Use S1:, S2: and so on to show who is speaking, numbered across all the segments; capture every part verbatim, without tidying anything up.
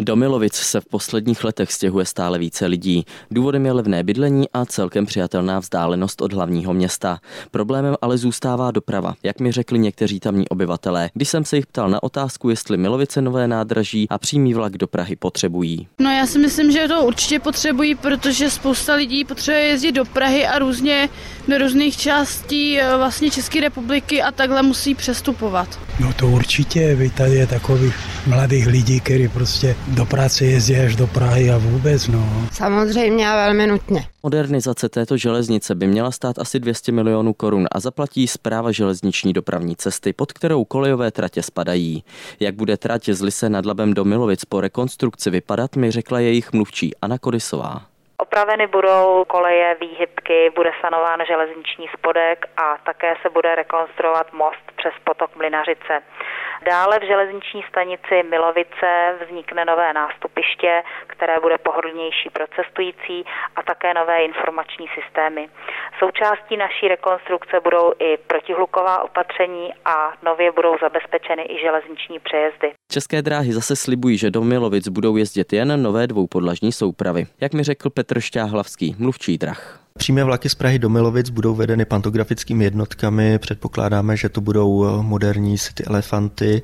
S1: Do Milovic se v posledních letech stěhuje stále více lidí. Důvodem je levné bydlení a celkem přijatelná vzdálenost od hlavního města. Problémem ale zůstává doprava, jak mi řekli někteří tamní obyvatelé, když jsem se jich ptal na otázku, jestli Milovice nové nádraží a přímý vlak do Prahy potřebují.
S2: No já si myslím, že to určitě potřebují, protože spousta lidí potřebuje jezdit do Prahy a různě do různých částí vlastně České republiky a takhle musí přestupovat.
S3: No to určitě, vy tady je takových mladých lidí, kteří prostě do práce jezdí až do Prahy a vůbec, no.
S4: Samozřejmě a velmi nutně.
S1: Modernizace této železnice by měla stát asi dvě stě milionů korun a zaplatí Správa železniční dopravní cesty, pod kterou kolejové tratě spadají. Jak bude trať z Lise nad Labem do Milovic po rekonstrukci vypadat, mi řekla jejich mluvčí Anna Kodysová.
S5: Opraveny budou koleje, výhybky, bude sanován železniční spodek a také se bude rekonstruovat most přes potok Mlynařice. Dále v železniční stanici Milovice vznikne nové nástupiště, které bude pohodlnější pro cestující a také nové informační systémy. Součástí naší rekonstrukce budou i protihluková opatření a nově budou zabezpečeny i železniční přejezdy.
S1: České dráhy zase slibují, že do Milovic budou jezdit jen nové dvoupodlažní soupravy, jak mi řekl Petr Šťáhlavský, mluvčí drah.
S6: Přímé vlaky z Prahy do Milovic budou vedeny pantografickými jednotkami, předpokládáme, že to budou moderní City Elefanty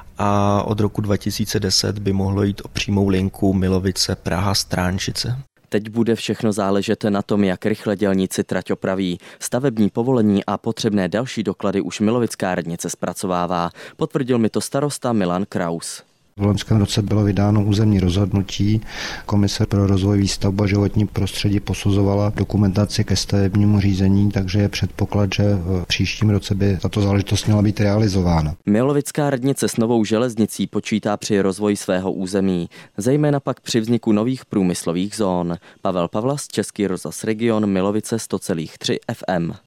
S6: a od roku dva tisíce deset by mohlo jít o přímou linku Milovice Praha Stránčice.
S1: Teď bude všechno záležet na tom, jak rychle dělníci trať opraví. Stavební povolení a potřebné další doklady už Milovická radnice zpracovává. Potvrdil mi to starosta Milan Kraus.
S7: V loňském roce bylo vydáno územní rozhodnutí. Komise pro rozvoj výstavbu a životní prostředí posuzovala dokumentaci ke stavebnímu řízení, takže je předpoklad, že v příštím roce by tato záležitost měla být realizována.
S1: Milovická radnice s novou železnicí počítá při rozvoji svého území, zejména pak při vzniku nových průmyslových zón. Pavel Pavlas, Český rozhlas Region, Milovice sto celá tři F M.